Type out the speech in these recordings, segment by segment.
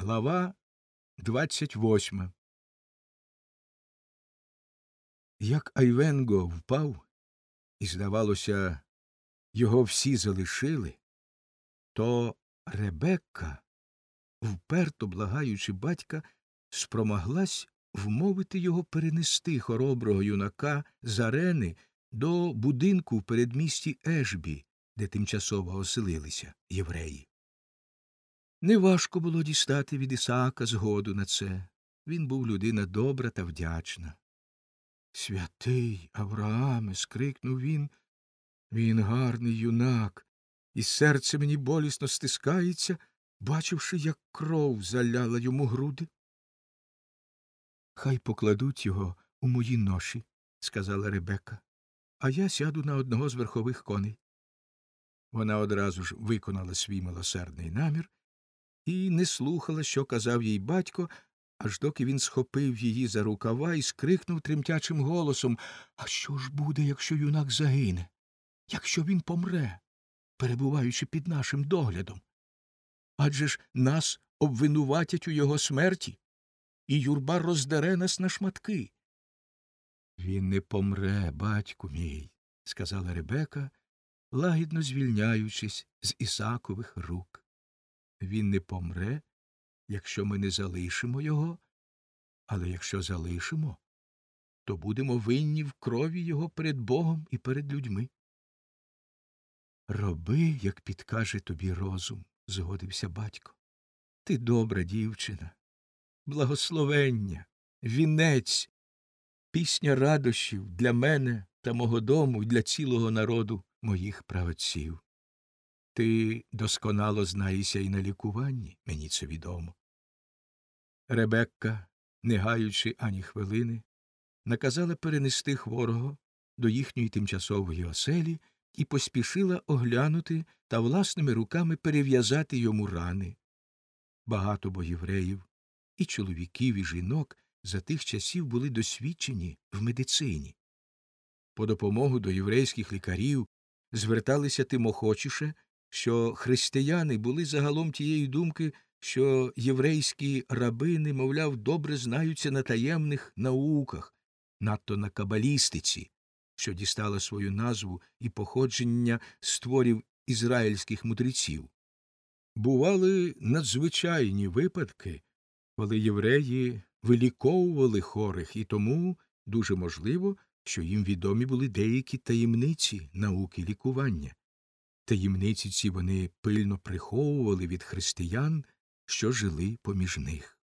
Глава 28. Як Айвенго впав, і, здавалося, його всі залишили, то Ребекка, вперто благаючи батька, спромоглась вмовити його перенести хороброго юнака з арени до будинку в передмісті Ешбі, де тимчасово оселилися євреї. Неважко було дістати від Ісаака згоду на це. Він був людина добра та вдячна. «Святий Аврааме!» – скрикнув він. «Він гарний юнак, і серце мені болісно стискається, бачивши, як кров заляла йому груди». «Хай покладуть його у мої ноші», – сказала Ребекка, «а я сяду на одного з верхових коней». Вона одразу ж виконала свій милосердний намір і не слухала, що казав їй батько, аж доки він схопив її за рукава і скрикнув тремтячим голосом: «А що ж буде, якщо юнак загине? Якщо він помре, перебуваючи під нашим доглядом? Адже ж нас обвинуватять у його смерті, і юрба роздере нас на шматки». «Він не помре, батьку мій», – сказала Ребека, лагідно звільняючись з Ісаакових рук. «Він не помре, якщо ми не залишимо його, але якщо залишимо, то будемо винні в крові його перед Богом і перед людьми». «Роби, як підкаже тобі розум», – згодився батько. «Ти добра дівчина, благословення, вінець, пісня радощів для мене та мого дому і для цілого народу моїх праотців. Ти досконало знаєшся і на лікуванні, мені це відомо». Ребекка, не гаючи ані хвилини, наказала перенести хворого до їхньої тимчасової оселі і поспішила оглянути та власними руками перев'язати йому рани. Багато бо євреїв, і чоловіків, і жінок, за тих часів були досвідчені в медицині. По допомогу до єврейських лікарів зверталися тим охочіше, що християни були загалом тієї думки, що єврейські рабини, мовляв, добре знаються на таємних науках, надто на кабалістиці, що дістала свою назву і походження з творів ізраїльських мудреців. Бували надзвичайні випадки, коли євреї виліковували хворих, і тому дуже можливо, що їм відомі були деякі таємниці науки лікування. Таємниці ці вони пильно приховували від християн, що жили поміж них.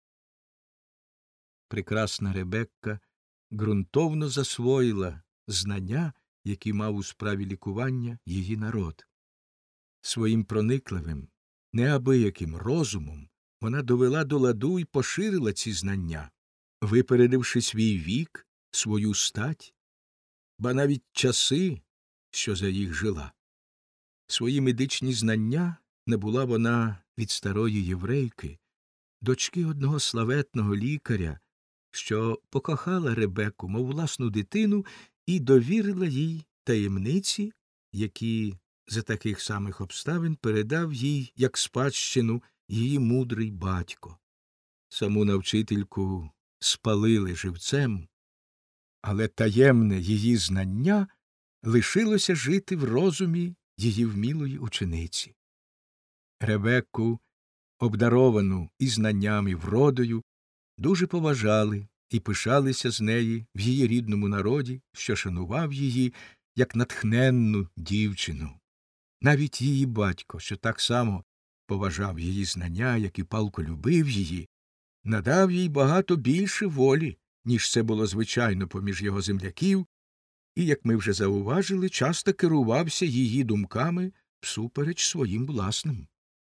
Прекрасна Ребекка ґрунтовно засвоїла знання, які мав у справі лікування її народ. Своїм проникливим, неабияким розумом вона довела до ладу і поширила ці знання, випередивши свій вік, свою стать, ба навіть часи, що за їх жила. Свої медичні знання набула вона від старої єврейки, дочки одного славетного лікаря, що покохала Ребекку, мов власну дитину, і довірила їй таємниці, які за таких самих обставин передав їй як спадщину її мудрий батько. Саму навчительку спалили живцем, але таємне її знання лишилося жити в розумі її вмілої учениці. Ребекку, обдаровану і знанням, і вродою, дуже поважали і пишалися з неї в її рідному народі, що шанував її як натхненну дівчину. Навіть її батько, що так само поважав її знання, як і палко любив її, надав їй багато більше волі, ніж це було звичайно поміж його земляків, і, як ми вже зауважили, часто керувався її думками всупереч своїм власним.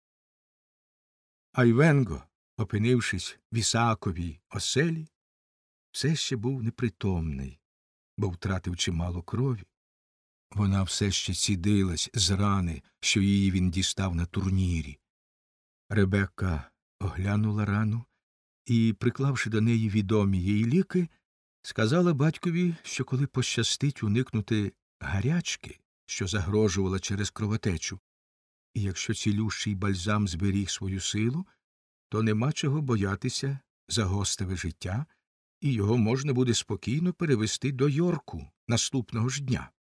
Айвенго, опинившись в Ісааковій оселі, все ще був непритомний, бо втратив чимало крові. Вона все ще цідилась з рани, що її він дістав на турнірі. Ребекка оглянула рану і, приклавши до неї відомі їй ліки, сказала батькові, що коли пощастить уникнути гарячки, що загрожувала через кровотечу, і якщо цілющий бальзам зберіг свою силу, то нема чого боятися за гостеве життя, і його можна буде спокійно перевести до Йорку наступного ж дня.